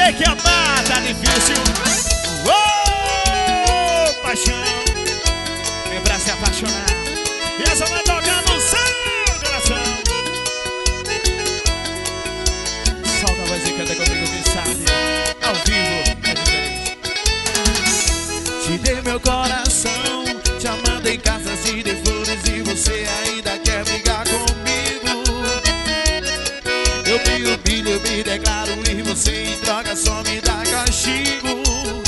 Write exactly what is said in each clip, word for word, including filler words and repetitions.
sei que amar tá difícil. Oh, paixão, vem pra se apaixonar. E essa vai tocar no seu coração. Solta a voz e canta comigo, quem sabe. Ao vivo é diferente. Te dei meu coração, te amando em casas de de flores, e você ainda quer brigar comigo. Eu me humilho, eu me declaro, e você em troca só me dá castigo.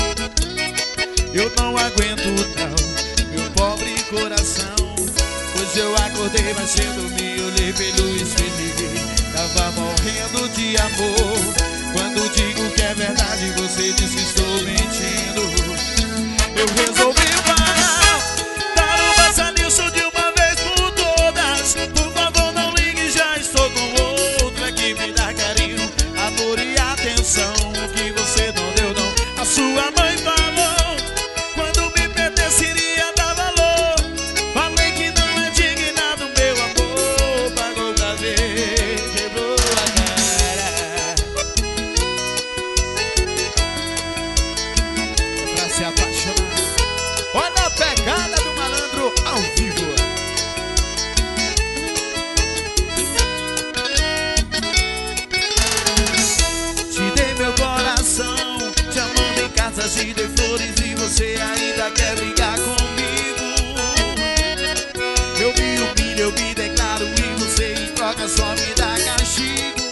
Eu não aguento não, meu pobre coração. Hoje eu acordei mais cedo, me olhei pelo espelho, tava morrendo de amor. Quando digo que é verdade, você diz que estou mentindo. Eu resolvi parar, dar um basta nisso de uma vez por todas. Por favor não ligue, já estou com outra que me dá carinho, amor e atenção que você não deu não. A sua mãe falou, quando me perdesse iria dar valor. Falei que não é digna do meu amor, pagou pra ver, quebrou a cara. Pra se apaixonar. Olha a pegada do malandro ao vivo. Te dei meu coração, te amando em casas de de flores, e você ainda quer brigar comigo. Eu me humilho, eu me declaro, e você em troca só me dá castigo.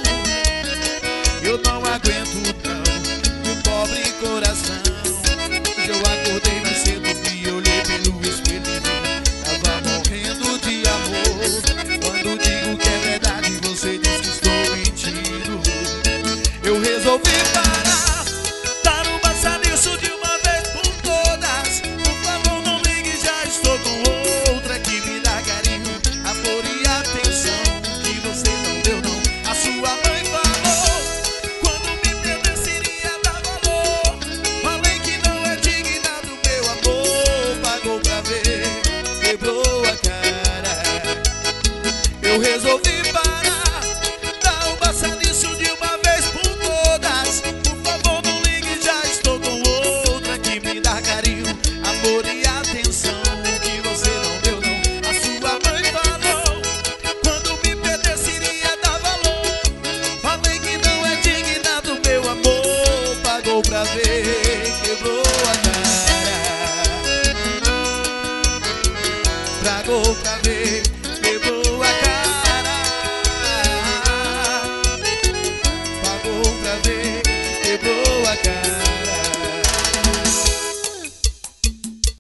Eu não aguento não, meu pobre coração. Hoje eu acordei mais cedo, me olhei pelo espelho, tava morrendo de amor. Quando digo que é verdade, você diz que estou mentindo. Eu resolvi parar, dar um basta nisso de uma vez por todas. Por favor não ligue, já estou com outra que me dá carinho, amor e atenção que você não deu não. A sua mãe falou, quando me perdesse iria dar valor. Falei que não é digna do meu amor, pagou pra ver, quebrou a cara. Eu resolvi parar, dar um basta nisso de uma vez por todas. Por favor não ligue, já estou com outra que me dá carinho, amor e atenção que você não deu não. A sua mãe falou, quando me perdesse iria dar valor. Falei que não é digna do meu amor, pagou pra ver, quebrou a cara. Pagou pra ver, quebrou a cara. Pagou pra ver, quebrou a cara.